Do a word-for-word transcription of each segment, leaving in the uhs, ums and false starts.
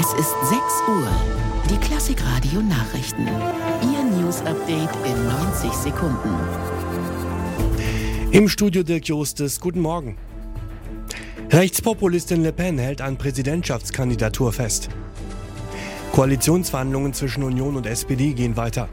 Es ist sechs Uhr. Die Klassikradio Nachrichten. Ihr News-Update in neunzig Sekunden. Im Studio Dirk Jostes, guten Morgen. Rechtspopulistin Le Pen hält an Präsidentschaftskandidatur fest. Koalitionsverhandlungen zwischen Union und S P D gehen weiter.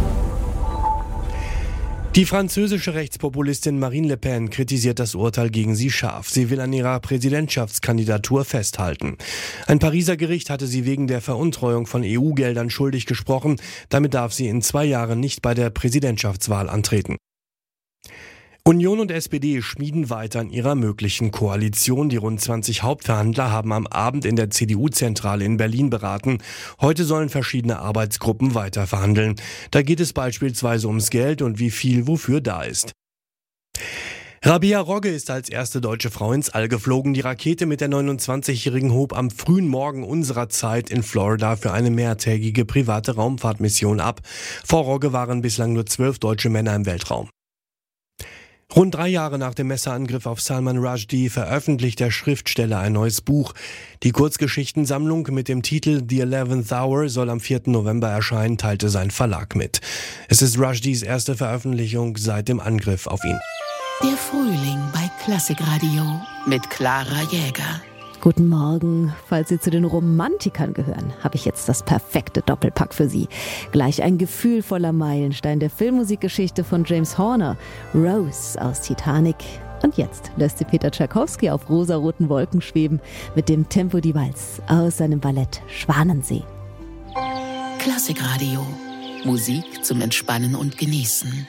Die französische Rechtspopulistin Marine Le Pen kritisiert das Urteil gegen sie scharf. Sie will an ihrer Präsidentschaftskandidatur festhalten. Ein Pariser Gericht hatte sie wegen der Veruntreuung von E U-Geldern schuldig gesprochen. Damit darf sie in zwei Jahren nicht bei der Präsidentschaftswahl antreten. Union und S P D schmieden weiter an ihrer möglichen Koalition. Die rund zwanzig Hauptverhandler haben am Abend in der C D U-Zentrale in Berlin beraten. Heute sollen verschiedene Arbeitsgruppen weiter verhandeln. Da geht es beispielsweise ums Geld und wie viel wofür da ist. Rabea Rogge ist als erste deutsche Frau ins All geflogen. Die Rakete mit der neunundzwanzigjährigen hob am frühen Morgen unserer Zeit in Florida für eine mehrtägige private Raumfahrtmission ab. Vor Rogge waren bislang nur zwölf deutsche Männer im Weltraum. Rund drei Jahre nach dem Messerangriff auf Salman Rushdie veröffentlicht der Schriftsteller ein neues Buch. Die Kurzgeschichtensammlung mit dem Titel The Eleventh Hour soll am vierten November erscheinen, teilte sein Verlag mit. Es ist Rushdies erste Veröffentlichung seit dem Angriff auf ihn. Der Frühling bei Klassikradio mit Clara Jäger. Guten Morgen. Falls Sie zu den Romantikern gehören, habe ich jetzt das perfekte Doppelpack für Sie. Gleich ein gefühlvoller Meilenstein der Filmmusikgeschichte von James Horner, Rose aus Titanic. Und jetzt lässt sie Peter Tschaikowski auf rosaroten Wolken schweben mit dem Tempo di Valse aus seinem Ballett Schwanensee. Klassikradio. Musik zum Entspannen und Genießen.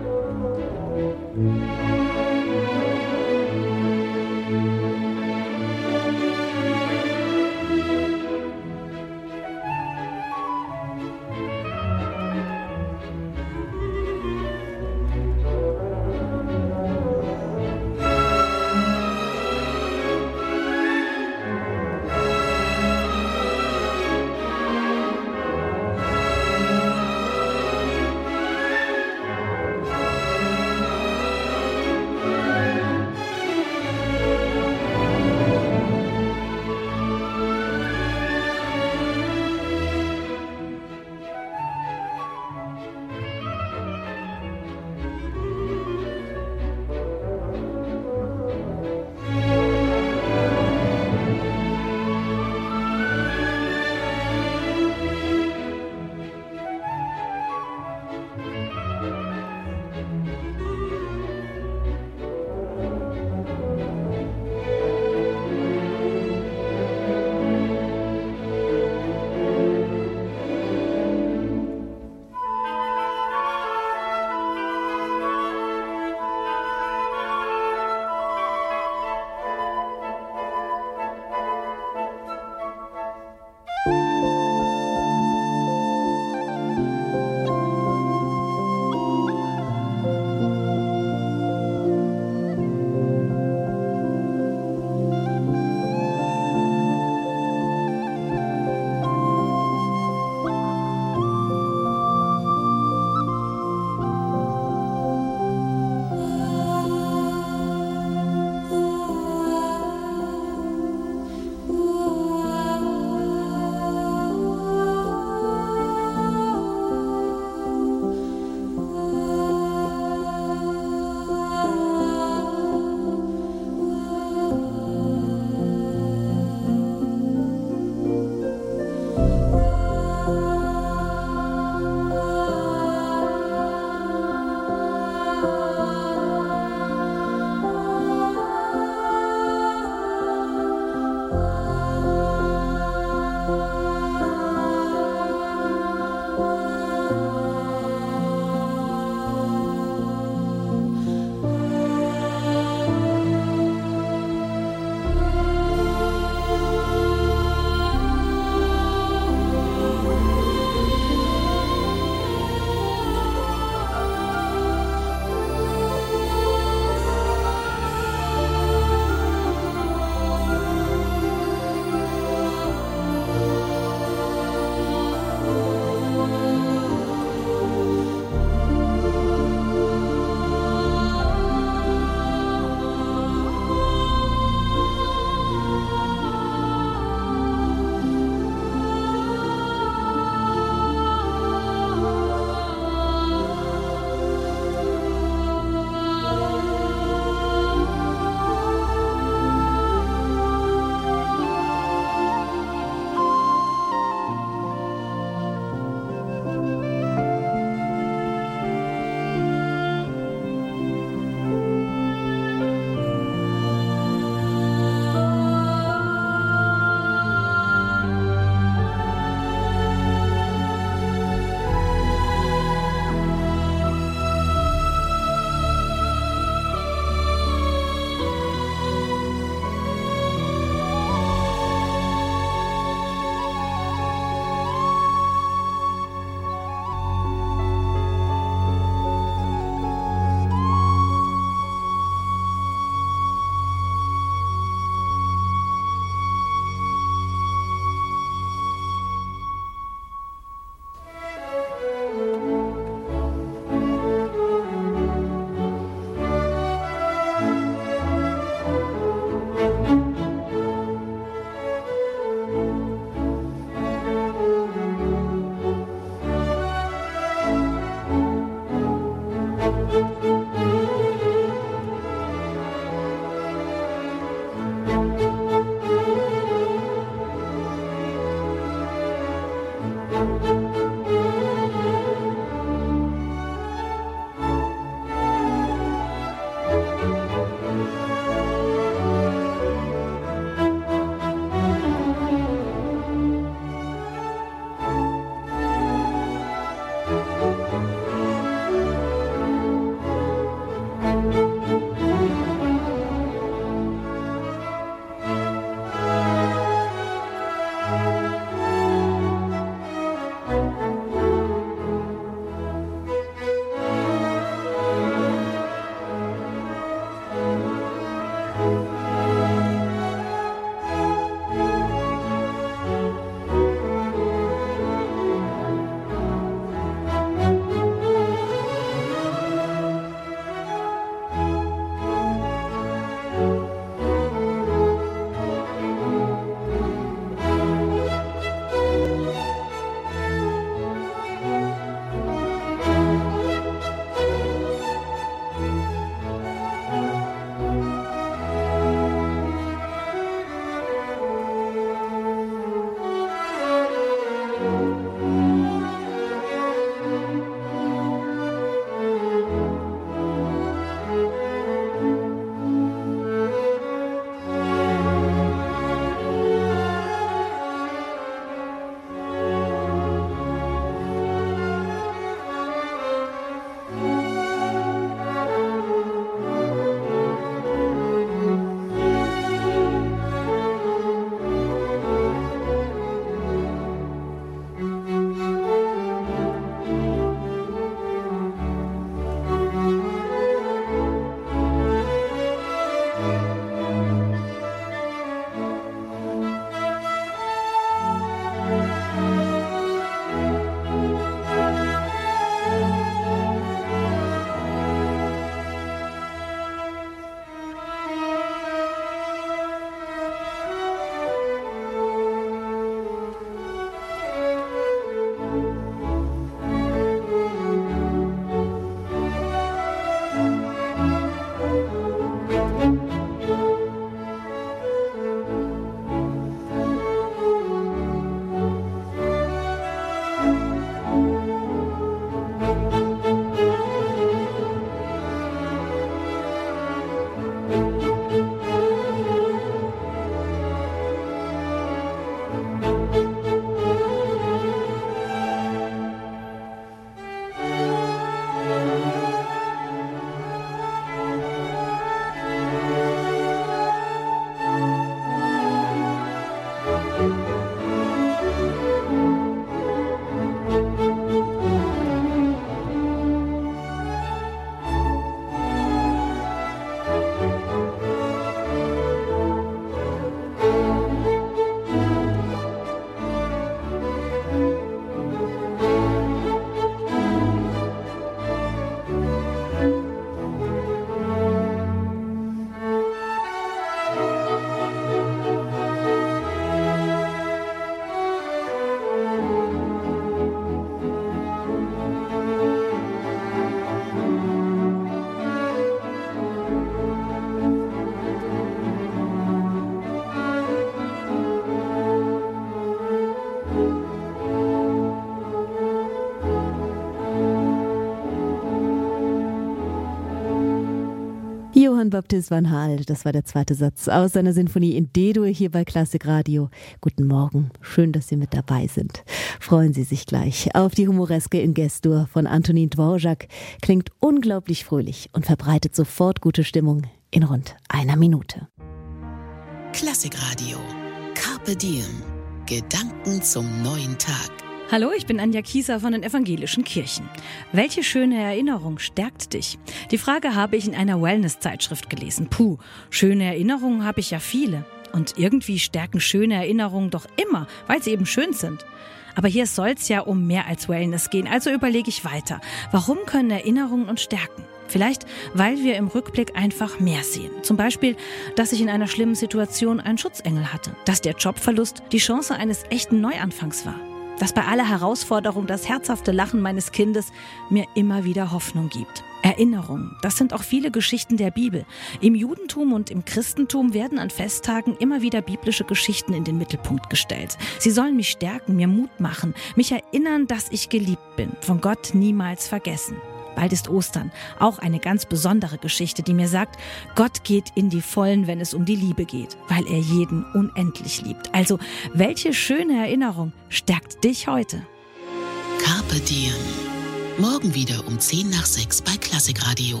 Johann Baptist van Haal, das war der zweite Satz aus seiner Sinfonie in D-Dur hier bei Klassik Radio. Guten Morgen, schön, dass Sie mit dabei sind. Freuen Sie sich gleich auf die Humoreske in G-Dur von Antonin Dvorak. Klingt unglaublich fröhlich und verbreitet sofort gute Stimmung in rund einer Minute. Klassik Radio. Carpe Diem. Gedanken zum neuen Tag. Hallo, ich bin Anja Kieser von den Evangelischen Kirchen. Welche schöne Erinnerung stärkt dich? Die Frage habe ich in einer Wellness-Zeitschrift gelesen. Puh, schöne Erinnerungen habe ich ja viele. Und irgendwie stärken schöne Erinnerungen doch immer, weil sie eben schön sind. Aber hier soll es ja um mehr als Wellness gehen, also überlege ich weiter. Warum können Erinnerungen uns stärken? Vielleicht, weil wir im Rückblick einfach mehr sehen. Zum Beispiel, dass ich in einer schlimmen Situation einen Schutzengel hatte. Dass der Jobverlust die Chance eines echten Neuanfangs war. Dass bei aller Herausforderung das herzhafte Lachen meines Kindes mir immer wieder Hoffnung gibt. Erinnerungen, das sind auch viele Geschichten der Bibel. Im Judentum und im Christentum werden an Festtagen immer wieder biblische Geschichten in den Mittelpunkt gestellt. Sie sollen mich stärken, mir Mut machen, mich erinnern, dass ich geliebt bin, von Gott niemals vergessen. Bald ist Ostern, auch eine ganz besondere Geschichte, die mir sagt, Gott geht in die Vollen, wenn es um die Liebe geht, weil er jeden unendlich liebt. Also, welche schöne Erinnerung stärkt dich heute? Carpe Diem. Morgen wieder um zehn nach sechs bei Klassik Radio.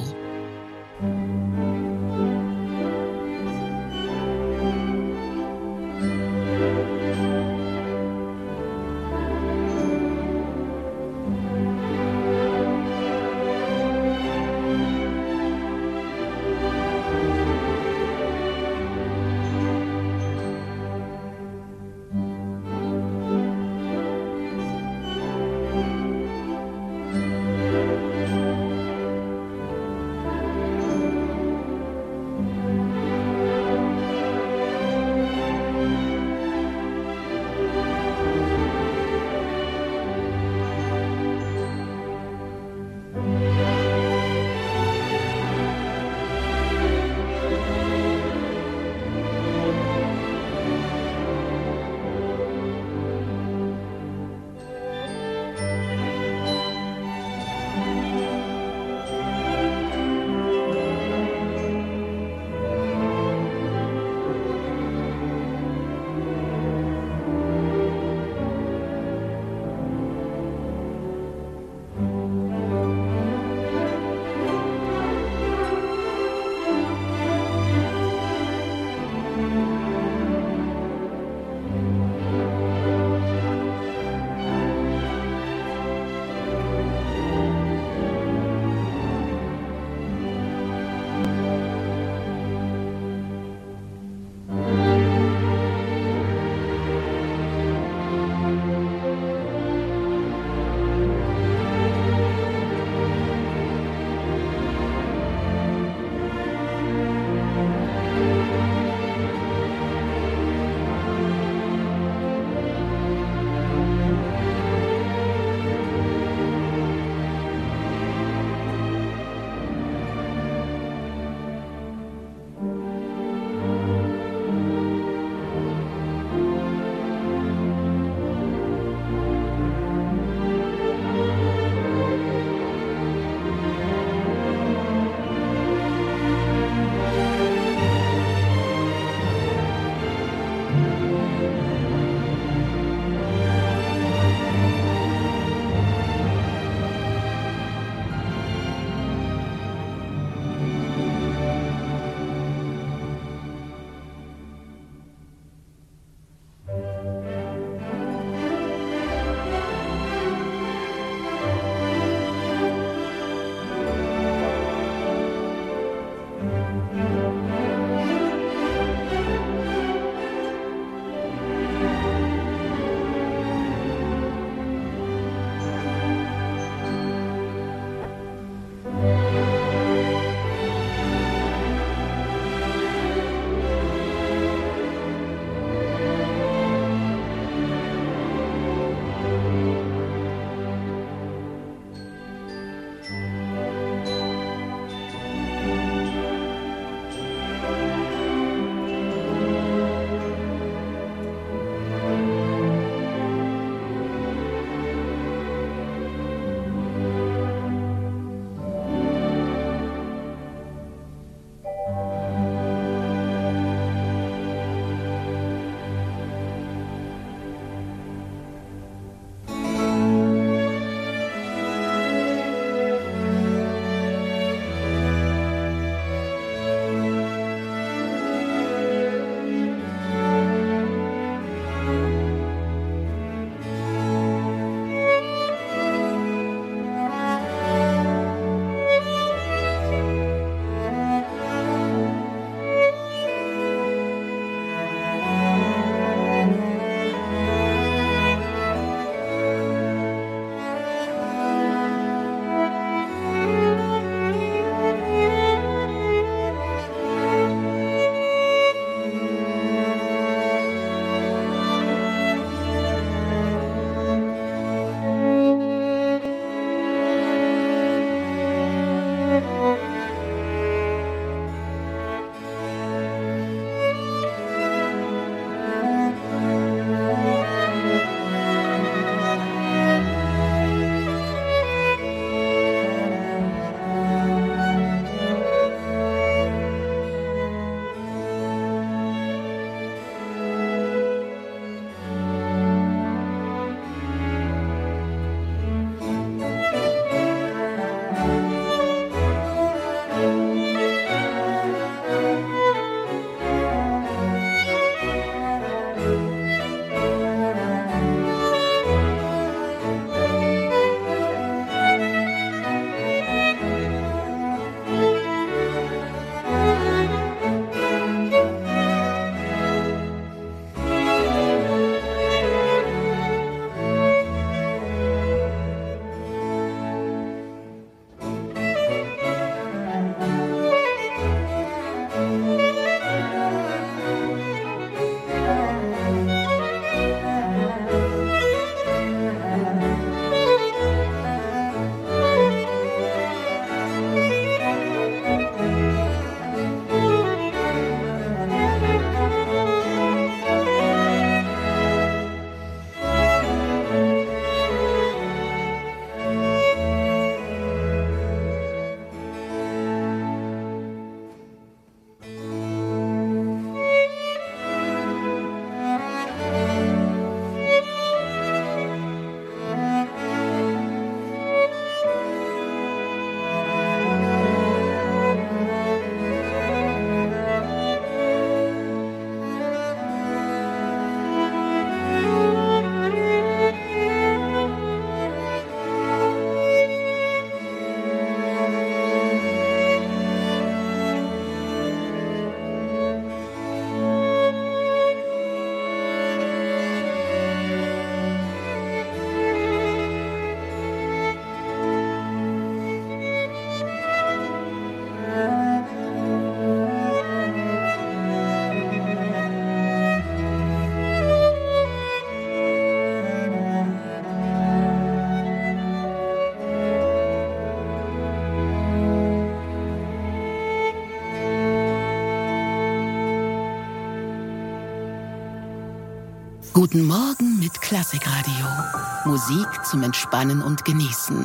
Guten Morgen mit Klassikradio. Musik zum Entspannen und Genießen.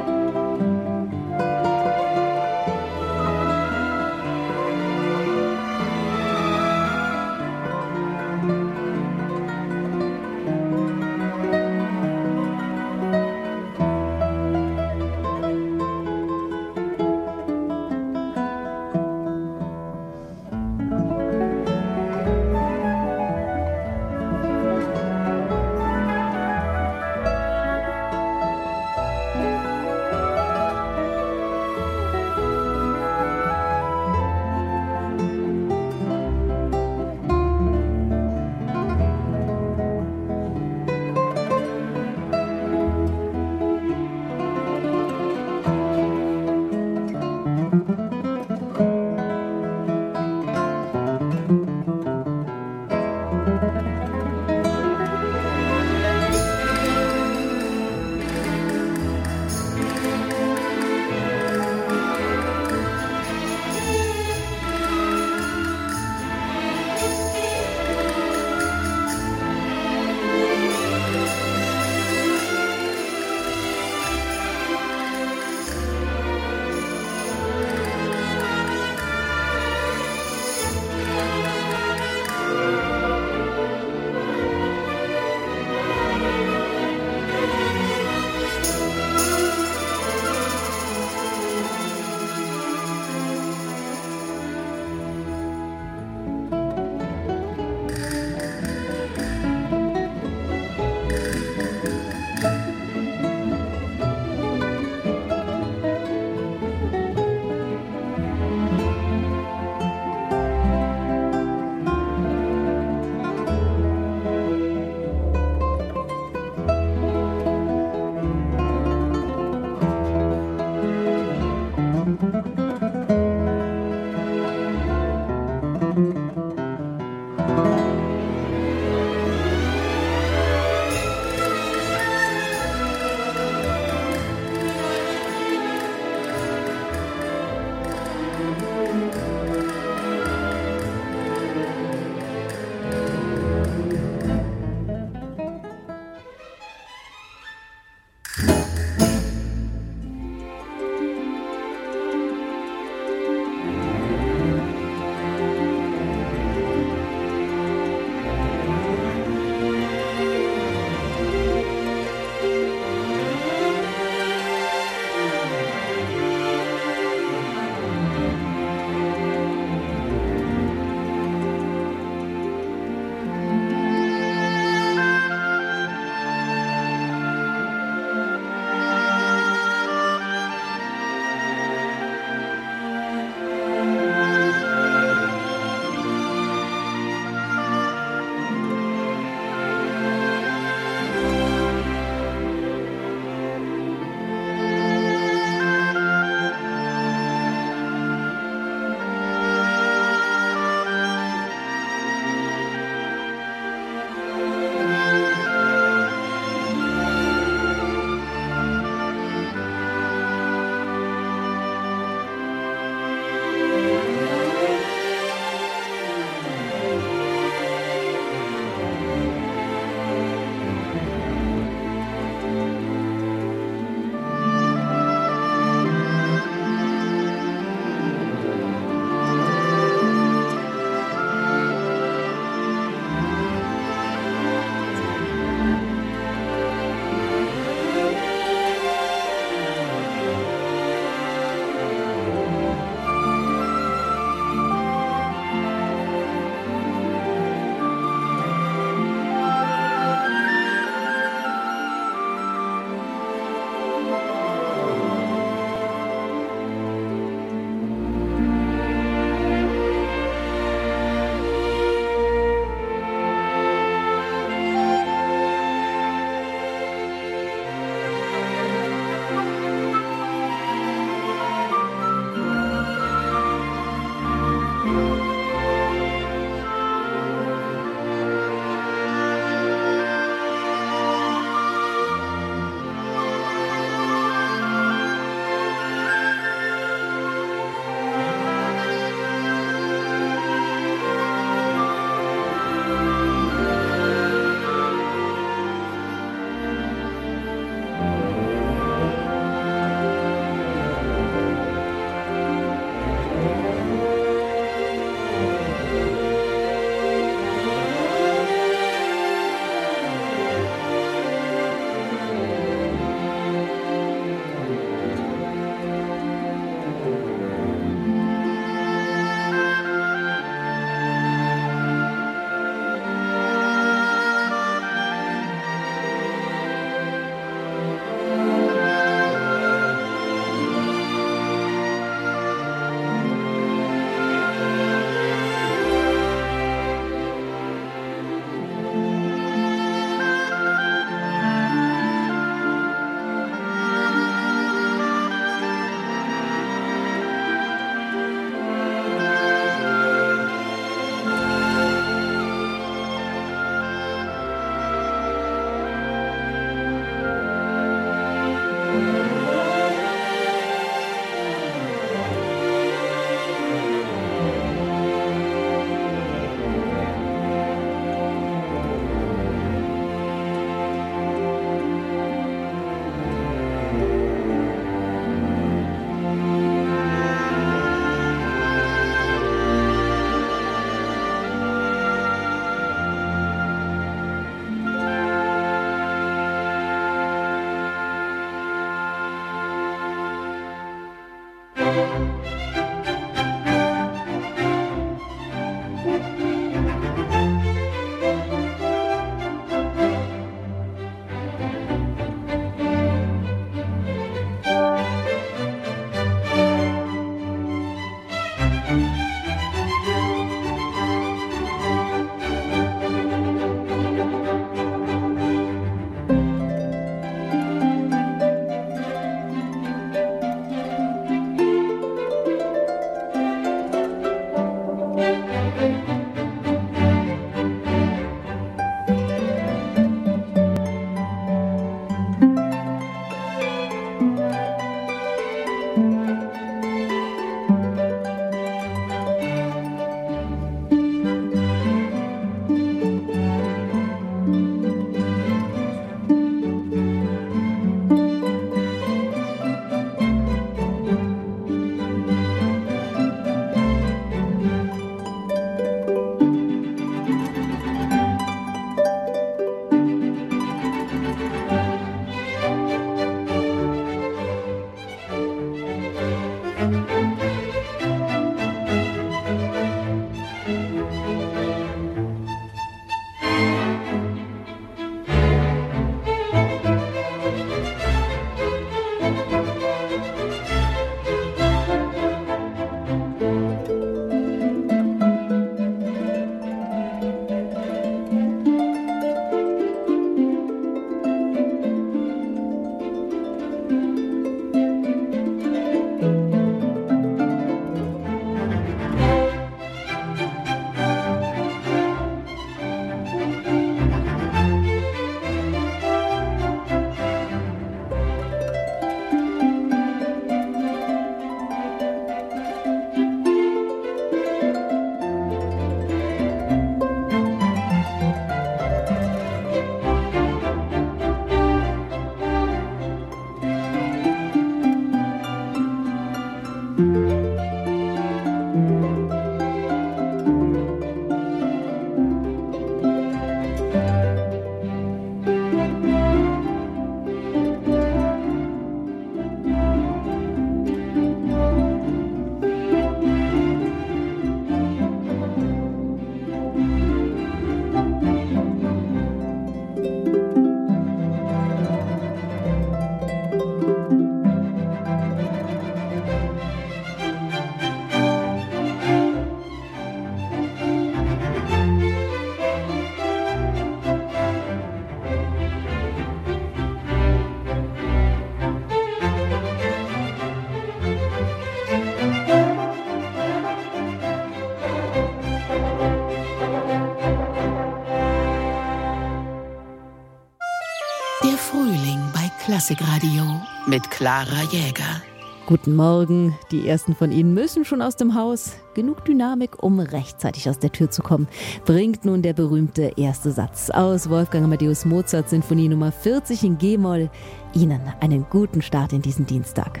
Klassikradio mit Clara Jäger. Guten Morgen. Die ersten von Ihnen müssen schon aus dem Haus. Genug Dynamik, um rechtzeitig aus der Tür zu kommen, bringt nun der berühmte erste Satz aus Wolfgang Amadeus Mozart Sinfonie Nummer vierzig in G-Moll. Ihnen einen guten Start in diesen Dienstag.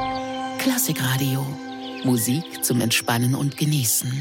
Klassikradio. Musik zum Entspannen und Genießen.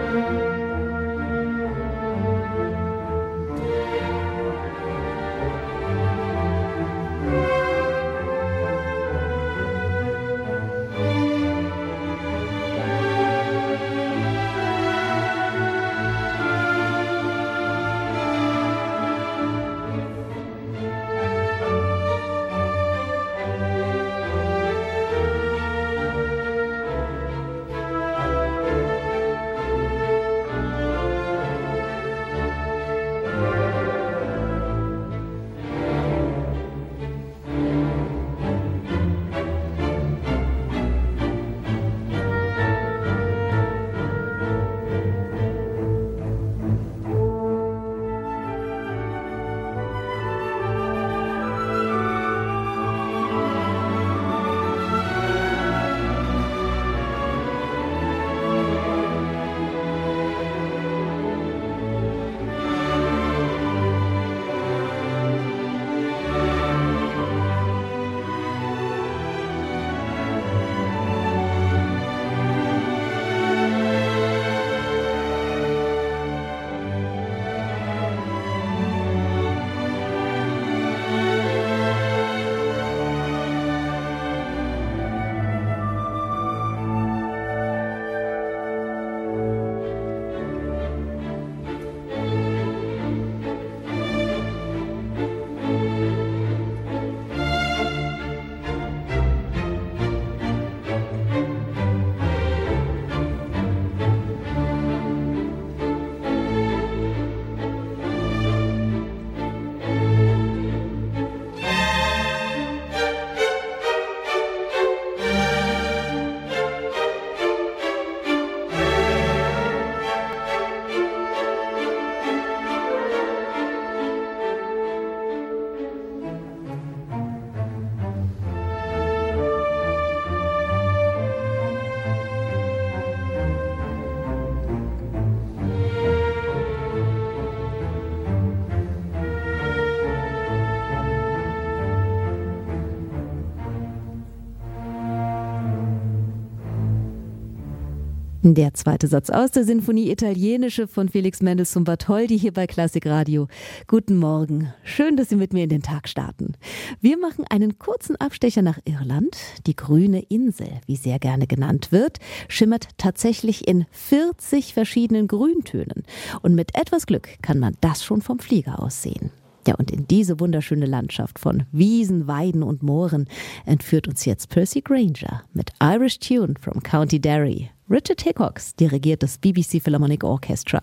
Der zweite Satz aus der Sinfonie Italienische von Felix Mendelssohn Bartholdy hier bei Klassik Radio. Guten Morgen. Schön, dass Sie mit mir in den Tag starten. Wir machen einen kurzen Abstecher nach Irland. Die grüne Insel, wie sehr gerne genannt wird, schimmert tatsächlich in vierzig verschiedenen Grüntönen. Und mit etwas Glück kann man das schon vom Flieger aus sehen. Ja, und in diese wunderschöne Landschaft von Wiesen, Weiden und Mooren entführt uns jetzt Percy Grainger mit Irish Tune from County Derry. Richard Hickox dirigiert das B B C Philharmonic Orchestra.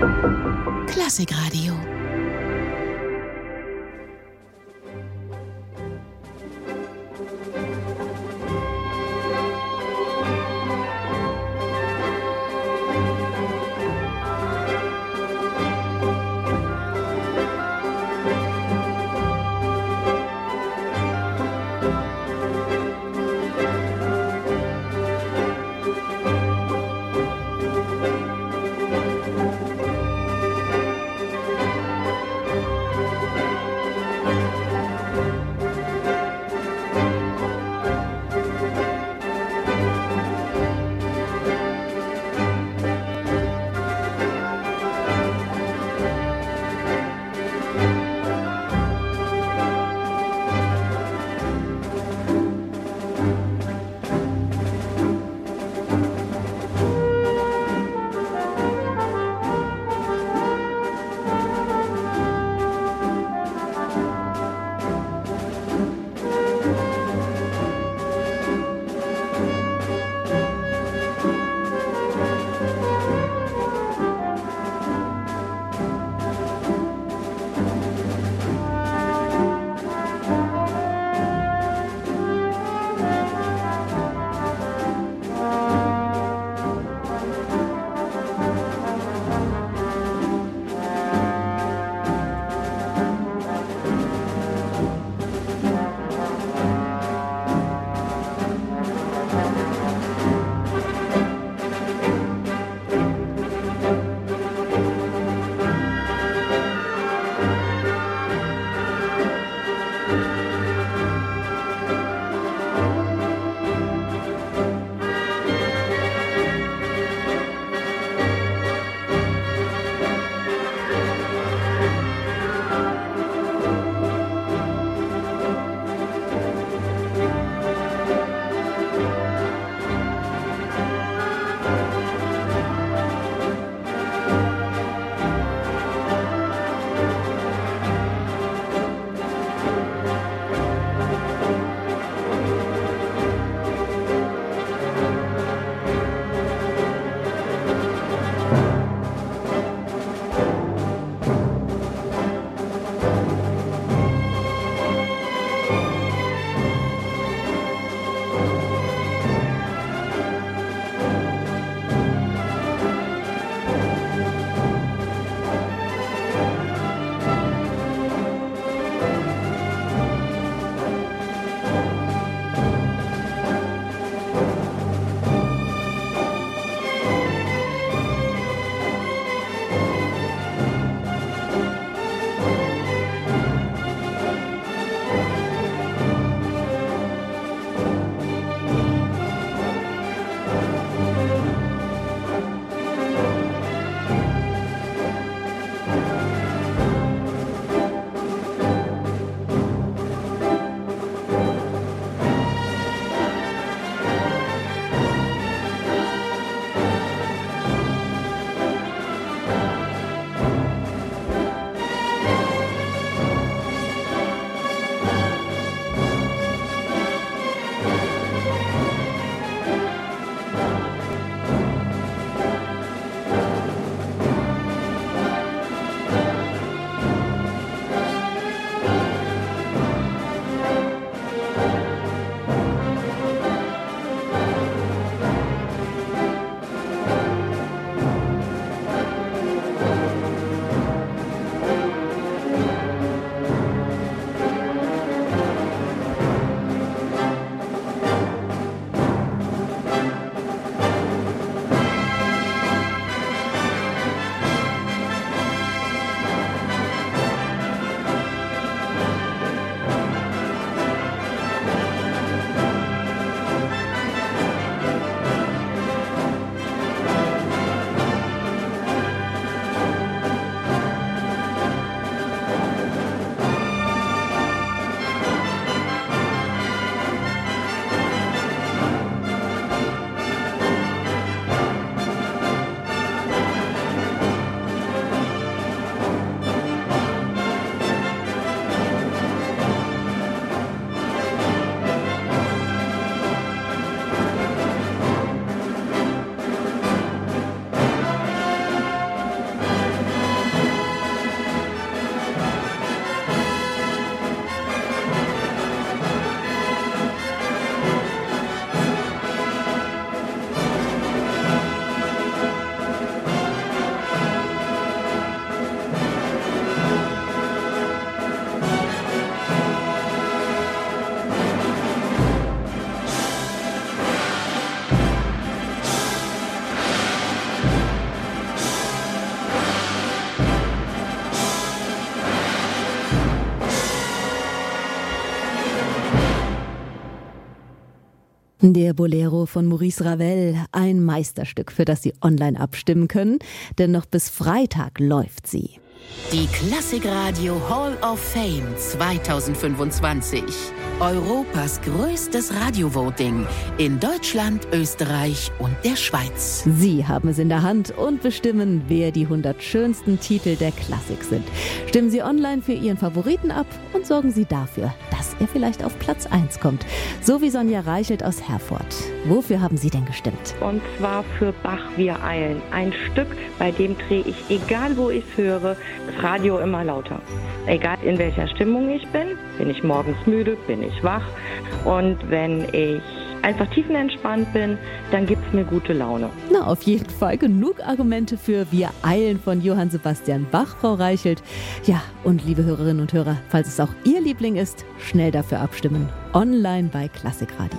Klassikradio. Der Bolero von Maurice Ravel, ein Meisterstück, für das Sie online abstimmen können, denn noch bis Freitag läuft sie. Die Klassikradio Hall of Fame zweitausendfünfundzwanzig. Europas größtes Radiovoting in Deutschland, Österreich und der Schweiz. Sie haben es in der Hand und bestimmen, wer die hundert schönsten Titel der Klassik sind. Stimmen Sie online für Ihren Favoriten ab und sorgen Sie dafür, dass er vielleicht auf Platz eins kommt. So wie Sonja Reichelt aus Herford. Wofür haben Sie denn gestimmt? Und zwar für Bach Wir eilen. Ein Stück, bei dem drehe ich, egal wo ich es höre, das Radio immer lauter. Egal in welcher Stimmung ich bin, bin ich morgens müde, bin ich wach. Und wenn ich einfach tiefenentspannt bin, dann gibt es mir gute Laune. Na, auf jeden Fall genug Argumente für Wir eilen von Johann Sebastian Bach, Frau Reichelt. Ja, und liebe Hörerinnen und Hörer, falls es auch Ihr Liebling ist, schnell dafür abstimmen. Online bei Klassikradio.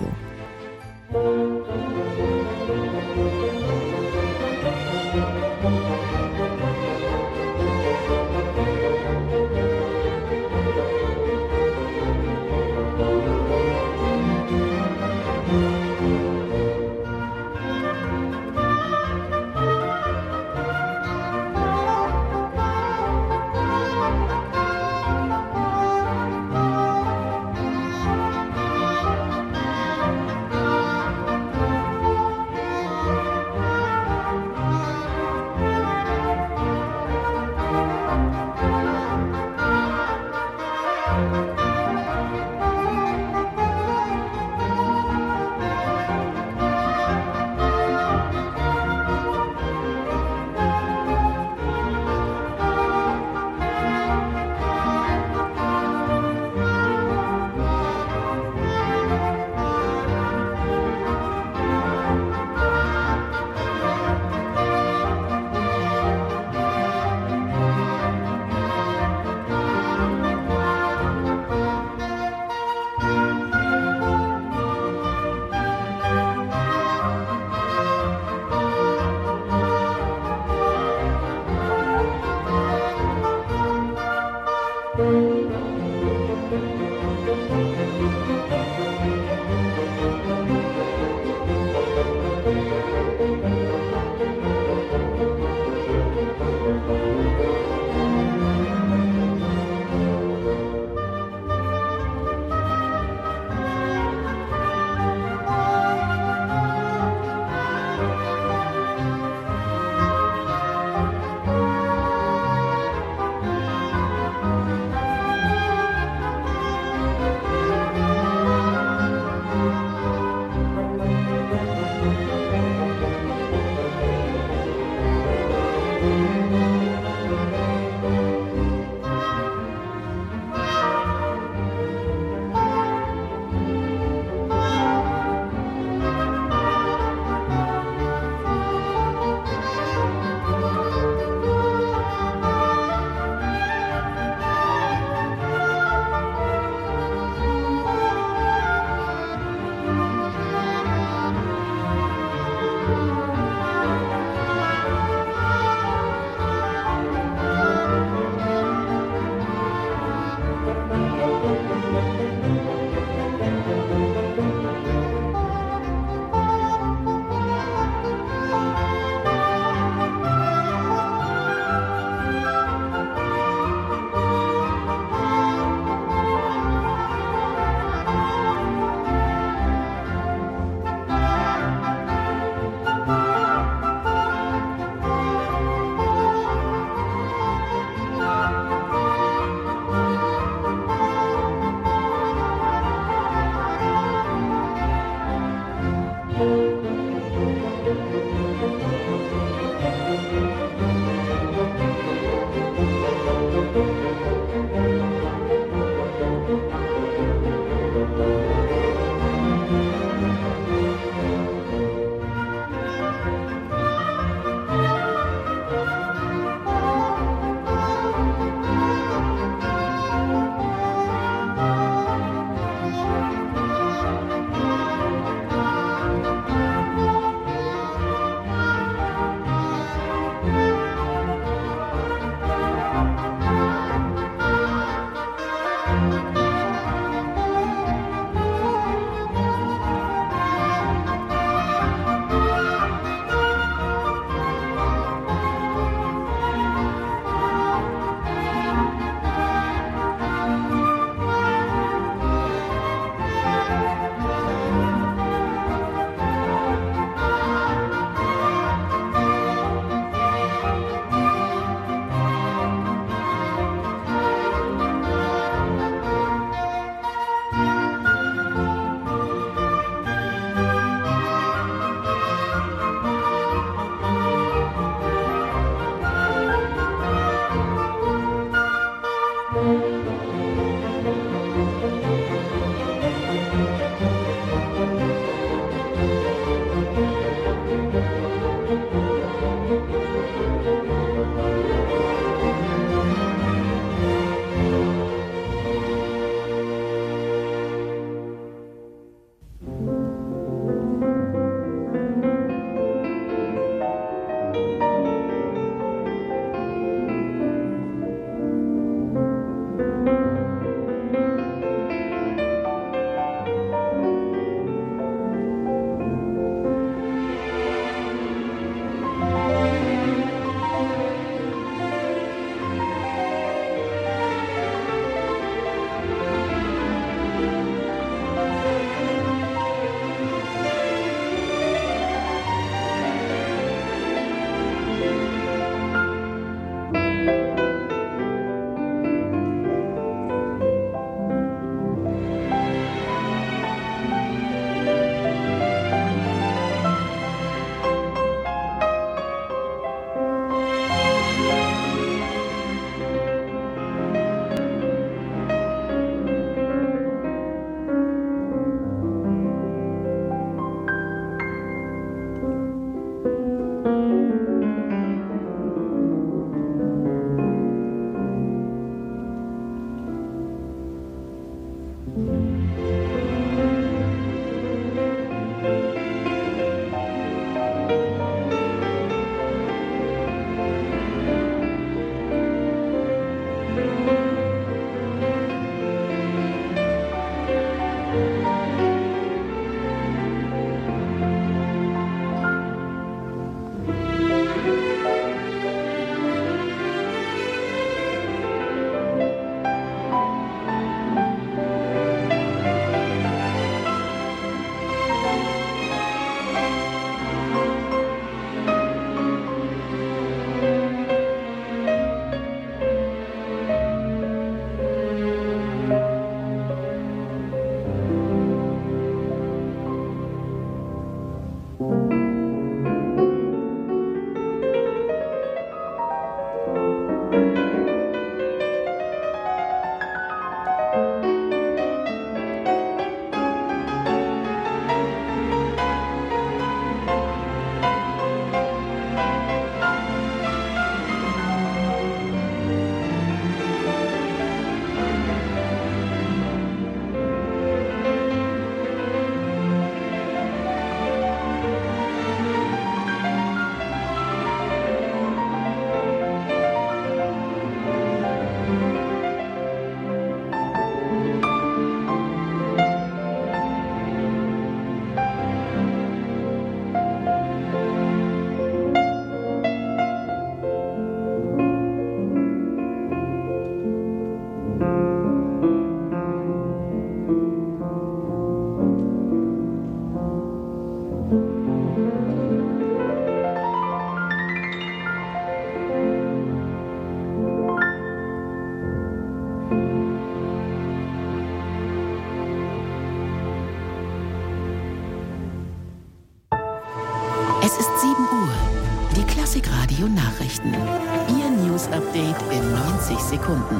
News Update in neunzig Sekunden.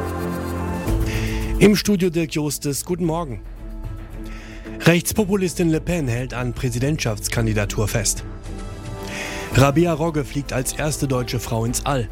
Im Studio Dirk Justus, guten Morgen. Rechtspopulistin Le Pen hält an Präsidentschaftskandidatur fest. Rabea Rogge fliegt als erste deutsche Frau ins All.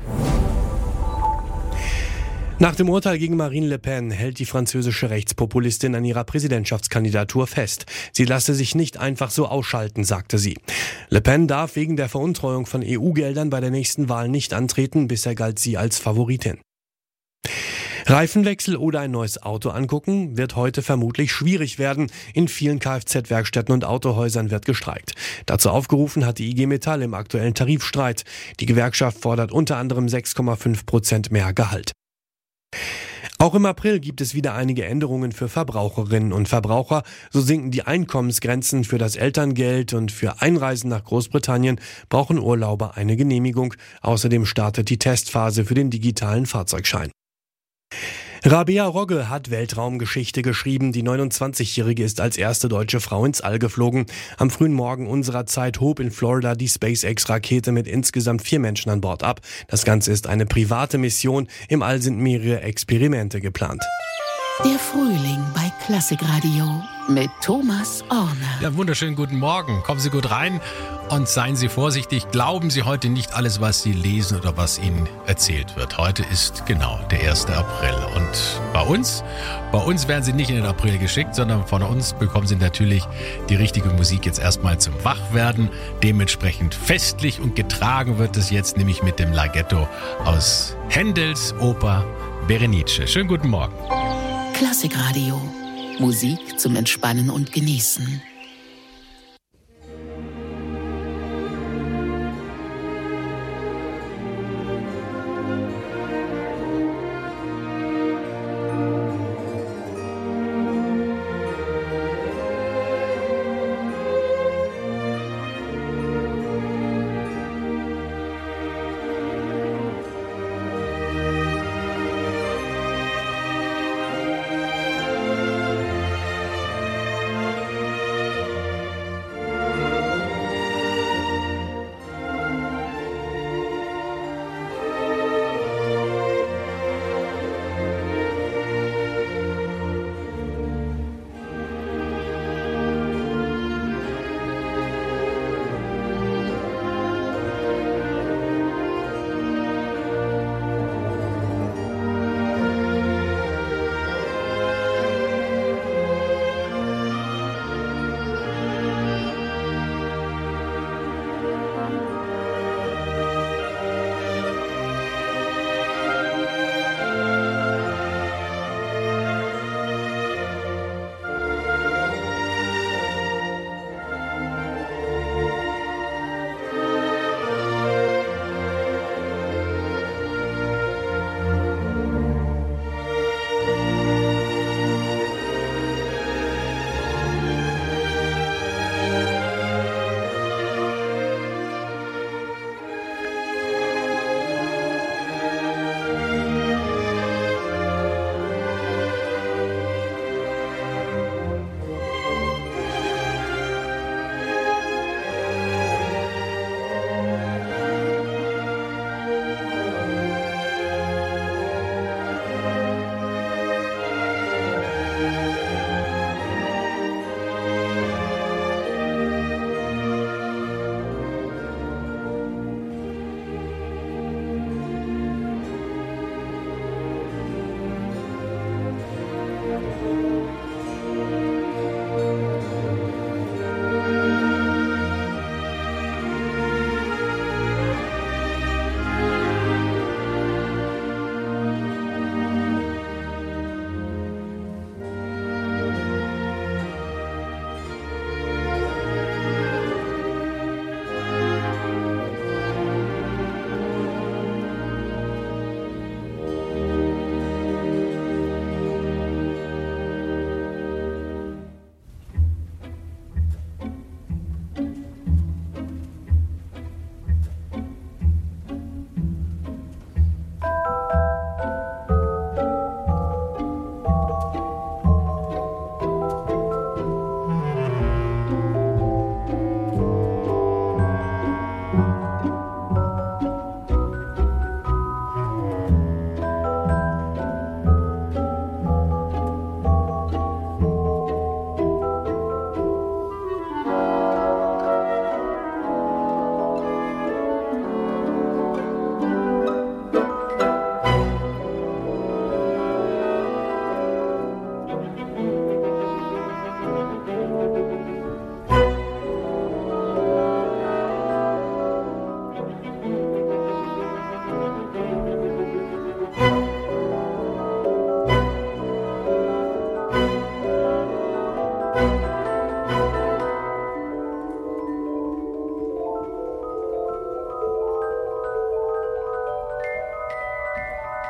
Nach dem Urteil gegen Marine Le Pen hält die französische Rechtspopulistin an ihrer Präsidentschaftskandidatur fest. Sie lasse sich nicht einfach so ausschalten, sagte sie. Le Pen darf wegen der Veruntreuung von E U-Geldern bei der nächsten Wahl nicht antreten, bisher galt sie als Favoritin. Reifenwechsel oder ein neues Auto angucken wird heute vermutlich schwierig werden. In vielen Kfz-Werkstätten und Autohäusern wird gestreikt. Dazu aufgerufen hat die I G Metall im aktuellen Tarifstreit. Die Gewerkschaft fordert unter anderem sechs Komma fünf Prozent mehr Gehalt. Auch im April gibt es wieder einige Änderungen für Verbraucherinnen und Verbraucher. So sinken die Einkommensgrenzen für das Elterngeld und für Einreisen nach Großbritannien brauchen Urlauber eine Genehmigung. Außerdem startet die Testphase für den digitalen Fahrzeugschein. Rabea Rogge hat Weltraumgeschichte geschrieben. Die neunundzwanzigjährige ist als erste deutsche Frau ins All geflogen. Am frühen Morgen unserer Zeit hob in Florida die SpaceX-Rakete mit insgesamt vier Menschen an Bord ab. Das Ganze ist eine private Mission. Im All sind mehrere Experimente geplant. Der Frühling bei Klassikradio mit Thomas Orner. Ja, wunderschönen guten Morgen. Kommen Sie gut rein und seien Sie vorsichtig. Glauben Sie heute nicht alles, was Sie lesen oder was Ihnen erzählt wird. Heute ist genau der erste April. Und bei uns, bei uns werden Sie nicht in den April geschickt, sondern von uns bekommen Sie natürlich die richtige Musik jetzt erstmal zum Wachwerden. Dementsprechend festlich und getragen wird es jetzt, nämlich mit dem Larghetto aus Händels Oper Berenice. Schönen guten Morgen. Klassikradio. Musik zum Entspannen und Genießen.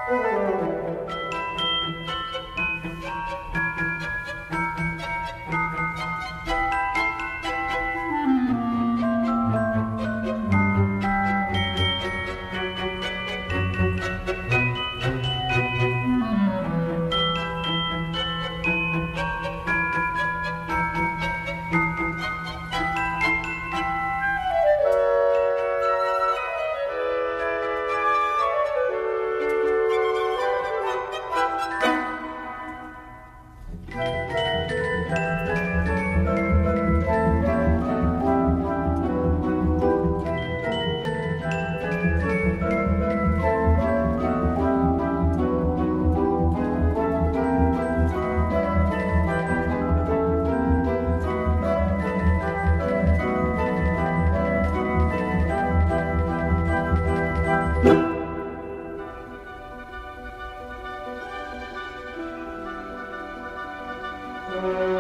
Thank you.